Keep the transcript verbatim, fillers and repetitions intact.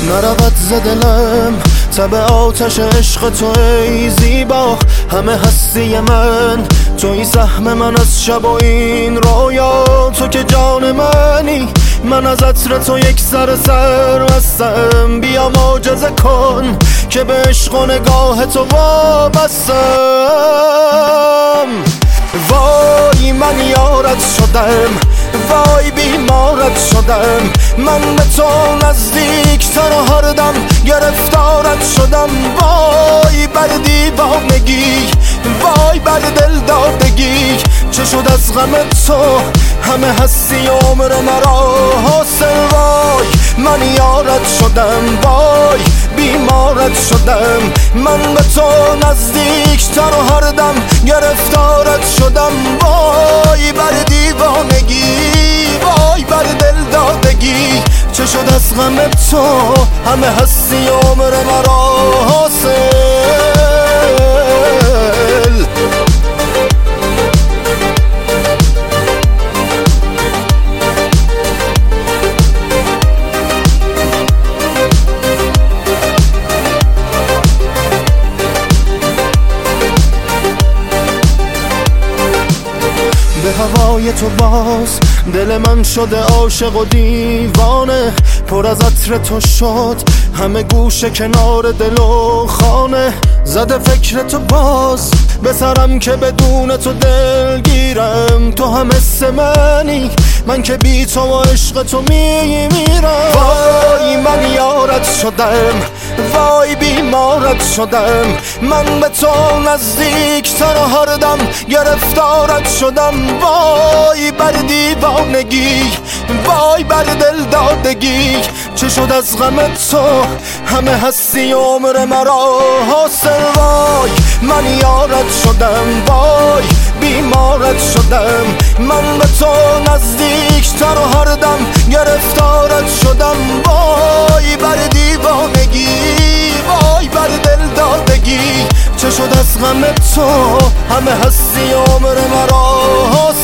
نرود ز دلم تب آتش عشق تو ای زیبا، همه هستی من توی سهم من از شب و این رویا. تو که جان منی، من از عطر تو یک سر سر بستم. بیا معجزه کن که به عشق و نگاه تو وابستم. وای من یارت شدم، وای بیمارت شدم. من به تو نزدیکتر و هر دم گرفتارت شدم. وای بر دیوانگی، وای بر دل دادگی. چه شد از غم تو همه هستی عمر مرا حاصل. وای من یارت شدم، وای بیمارت شدم. من به تو نزدیکتر و هر دم گرفتارت شدم. وای بر دیوانگی، وای بر دل دادگی. چه شد از غم تو همه هستی عمر مرا حاصل. به هوای تو باز دل من شده عاشق و دیوانه. پر از عطر تو شد همه گوشه کنار دل و خانه. زده فکر تو باز به سرم که بدون تو دل گیرم. تو هم حس منی، من که بی تو و عشق تو میمیرم. وای من یارت شدم، وای بیمارت شدم. من به تو نزدیکتر و هر دم گرفتارت شدم. وای بر دیوانگی، وای بر دل دادگی. چه شد از غم تو همه هستی عمر مرا حاصل. وای من یارت شدم، وای بیمارت شدم. من به تو نزدیکتر و هر دم گرفتارت شدم. وای بر دیوانگی، وای بر دل دادگی. چه شد از غم تو همه هستی عمر مرا حاصل.